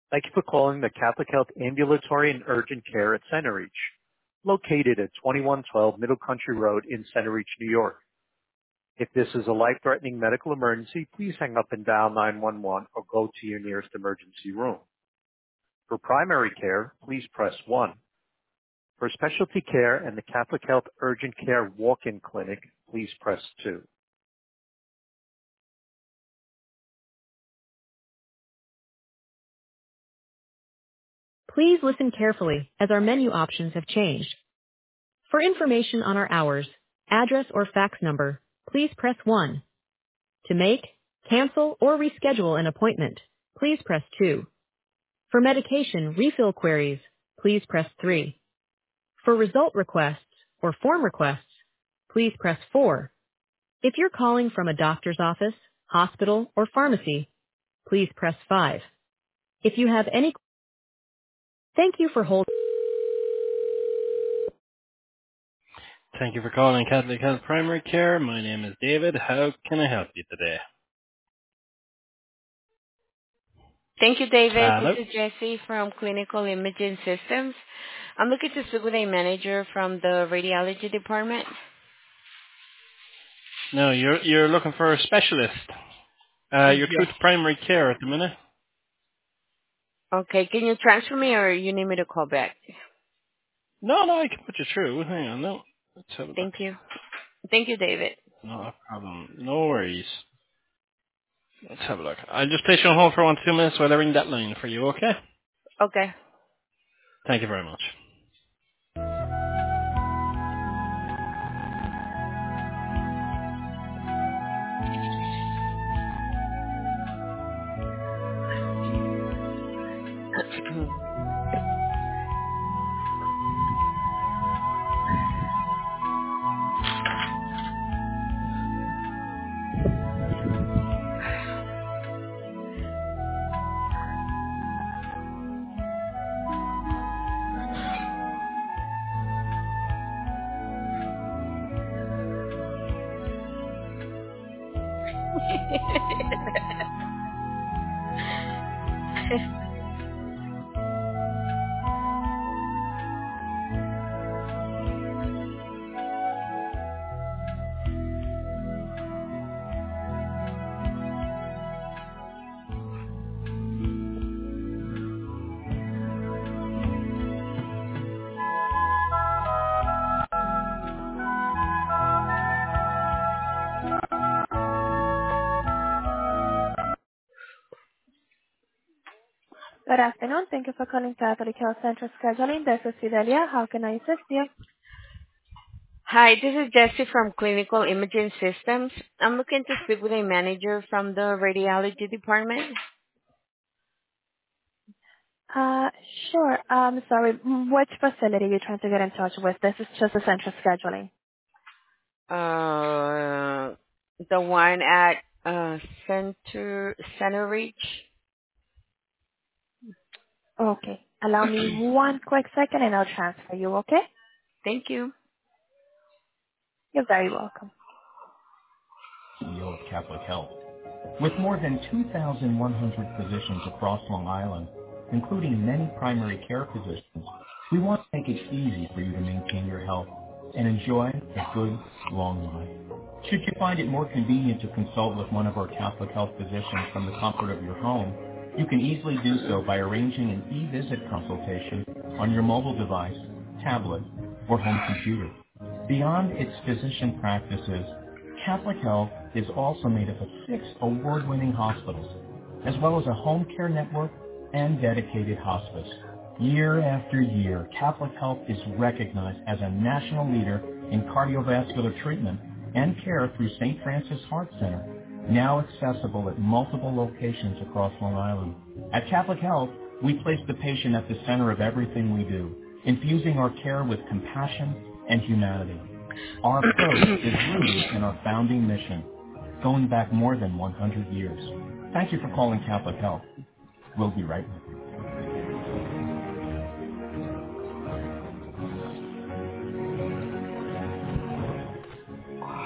Thank you for calling the Catholic Health Ambulatory and Urgent Care at Centereach, located at 2112 Middle Country Road in Centereach, New York. If this is a life-threatening medical emergency, please hang up and dial 911 or go to your nearest emergency room. For primary care, please press 1. For specialty care and the Catholic Health Urgent Care Walk-in Clinic, please press 2. Please listen carefully as our menu options have changed. For information on our hours, address, or fax number, please press 1. To make, cancel, or reschedule an appointment, please press 2. For medication refill queries, please press 3. For result requests or form requests, please press 4. If you're calling from a doctor's office, hospital, or pharmacy, please press 5. If you have any, thank you for holding. Thank you for calling Catholic Health Primary Care. My name is David. How can I help you today? Thank you, David. This Hello? is Jessie from Clinical Imaging Systems. I'm looking to speak with a manager from the radiology department. No, you're looking for a specialist. You're through Yes. to primary care at the minute. Okay, can you transfer me or you need me to call back? No, I can put you through. Hang on, no. Let's have a look. Thank you. Thank you, David. No problem. No worries. Let's have a look. I'll just place you on hold for 1 2 minutes while I ring that line for you, okay? Okay. Thank you very much. Good afternoon. Thank you for calling Catholic Health Central Scheduling. This is Fidelia. How can I assist you? Hi, this is Jessie from Clinical Imaging Systems. I'm looking to speak with a manager from the radiology department. Uh, sure. Sorry. Which facility are you trying to get in touch with? This is just a central scheduling. The one at Center Reach. Okay. Allow me one quick second and I'll transfer you, okay? Thank you. You're very welcome. CEO of Catholic Health. With more than 2,100 physicians across Long Island, including many primary care physicians, we want to make it easy for you to maintain your health and enjoy a good, long life. Should you find it more convenient to consult with one of our Catholic Health physicians from the comfort of your home, you can easily do so by arranging an e-visit consultation on your mobile device, tablet, or home computer. Beyond its physician practices, Catholic Health is also made up of 6 award-winning hospitals, as well as a home care network and dedicated hospice. Year after year, Catholic Health is recognized as a national leader in cardiovascular treatment and care through St. Francis Heart Center, now accessible at multiple locations across Long Island. At Catholic Health, we place the patient at the center of everything we do, infusing our care with compassion and humanity. Our approach is rooted in our founding mission, going back more than 100 years. Thank you for calling Catholic Health. We'll be right with you.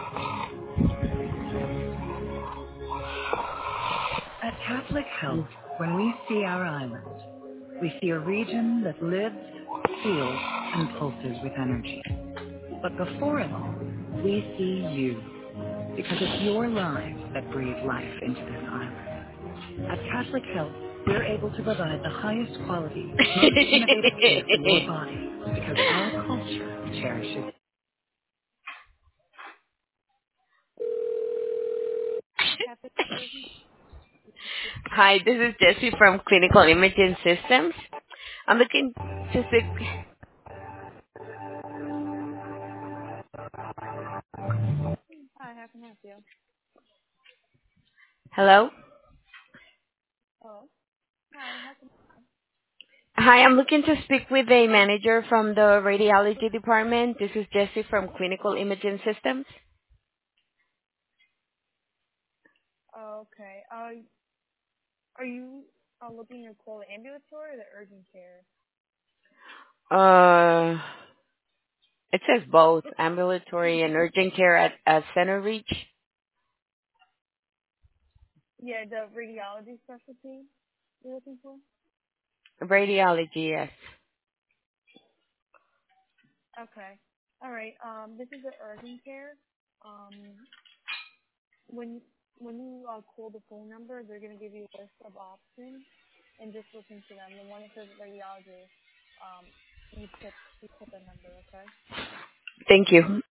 At Catholic Health, When we see our island, we see a region that lives, feels, and pulses with energy. But before it all, we see you, because it's your lives that breathe life into this island. At Catholic Health, we're able to provide the highest quality, most innovative care for your body, because our culture cherishes. Hi, this is Jessie from Clinical Imaging Systems. I'm looking to speak. Hi, how can I help you? Hello? Oh, hi, how can Hi, I'm looking to speak with a manager from the radiology department. This is Jessie from Clinical Imaging Systems. Oh, okay. Are you looking to call the ambulatory or the urgent care? Uh, it says both ambulatory and urgent care at Center Reach. Yeah, the radiology specialty you're looking for? Radiology, yes. Okay. All right. This is the urgent care. Um, when when you call the phone number, they're gonna give you a list of options, and just listen to them. The one that says radiologist, you put the number. Okay. Thank you.